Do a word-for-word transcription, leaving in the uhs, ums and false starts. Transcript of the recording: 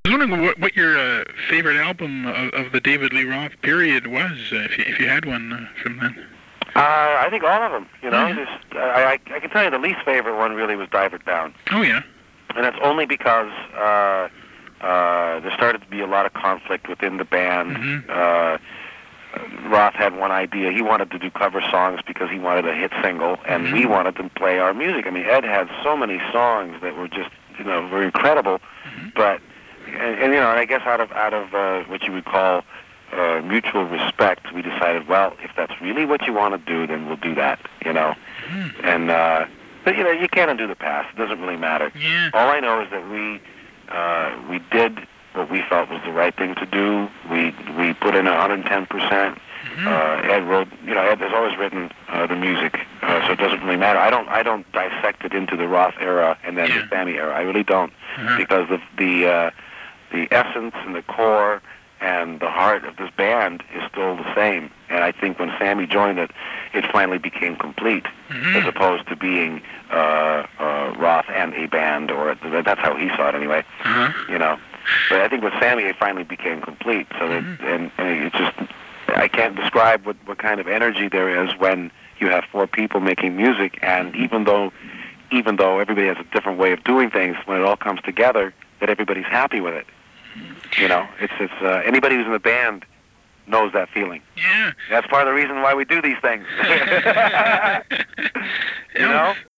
I was wondering what, what your uh, favorite album of, of the David Lee Roth period was, uh, if you if you had one uh, from then. Uh, I think all of them. You know, Oh, yeah. Just, I, I I can tell you the least favorite one really was Dive It Down, Oh yeah. and that's only because uh, uh, there started to be a lot of conflict within the band. Mhm. Uh, Roth had one idea. He wanted to do cover songs because he wanted a hit single, and Mhm. we wanted to play our music. I mean, Ed had so many songs that were just, you know, were incredible. Mhm. But, and, and you know, and I guess out of out of uh, what you would call uh, mutual respect, we decided, well, if that's really what you want to do, then we'll do that. You know, Mhm. and uh, but you know, you can't undo the past. It doesn't really matter. Yeah. All I know is that we uh, we did what we felt was the right thing to do. We we put in one hundred ten percent. Mhm. Uh, Ed wrote, you know, Ed has always written uh, the music, uh, so it doesn't really matter. I don't I don't dissect it into the Roth era and then Yeah. the Sammy era. I really don't, Uh-huh. because the the uh, the essence and the core and the heart of this band is still the same. And I think when Sammy joined it, it finally became complete, Mhm. as opposed to being uh, uh, Roth and a band, or that's how he saw it anyway. Uh-huh. You know, but I think with Sammy it finally became complete. So that, Mhm. and, and it just, I can't describe what what kind of energy there is when you have four people making music, and even though even though everybody has a different way of doing things, when it all comes together, that everybody's happy with it. You know, it's it's uh, anybody who's in the band knows that feeling. Yeah. That's part of the reason why we do these things. You You know?